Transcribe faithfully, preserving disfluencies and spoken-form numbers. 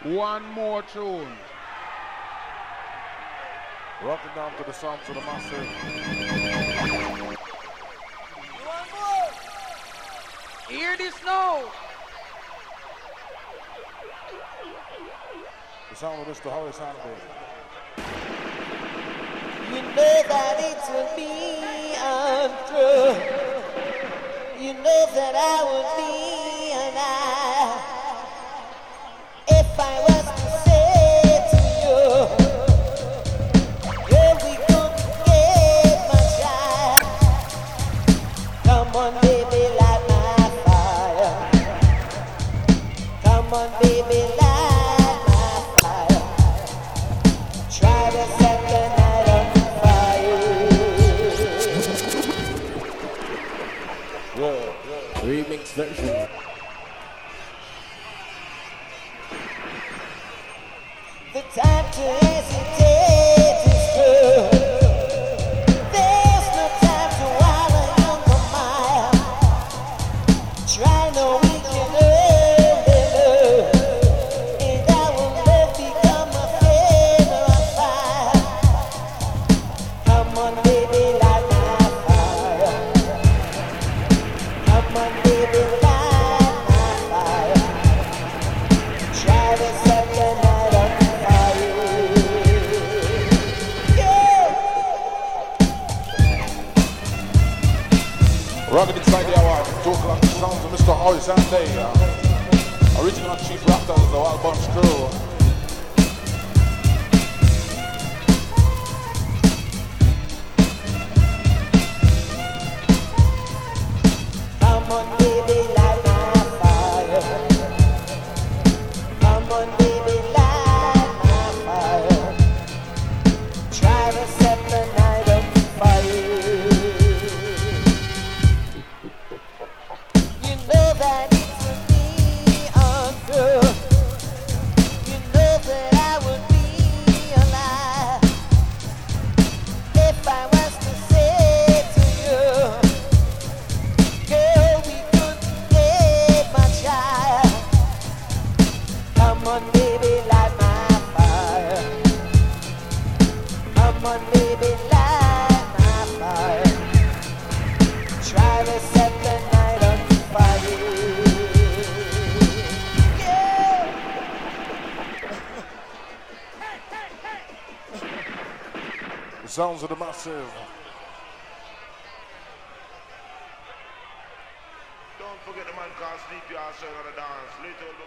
One more tune. Rocking down to the sounds of the massive. One more. Hear this now. The sound of Mister Horace Andy. You know that it would be untrue. You know that I would be an lie if I was to say to you, yeah, we could get my child. Come on, baby, light my fire. Come on, baby, light my fire. Try to set the night on fire. Whoa. Remix version. The time to hesitate is through. There's no time to wallow in the mire. Try no we can earn the love, and our love become a feather on fire. Come on, baby, light my fire. Come on, baby, light my fire. Try to set the night on fire. Yeah. Rocking inside the hour. Two o'clock the sounds of Mister Horace Andy. Uh, original Chief Raptors, the Wild Bunch crew. Come on, baby, light my fire. Come on, baby, light my fire. Try to set the night on fire. You know that it would be untrue. You know that I would be alive if I was to say to you, girl, we could get my child. Come on, baby, light my fire. Come on, baby, light my fire. Try to set the night on fire. Yeah. The sounds of the massive. Don't forget the man called Sleepy Outside on the dance. Little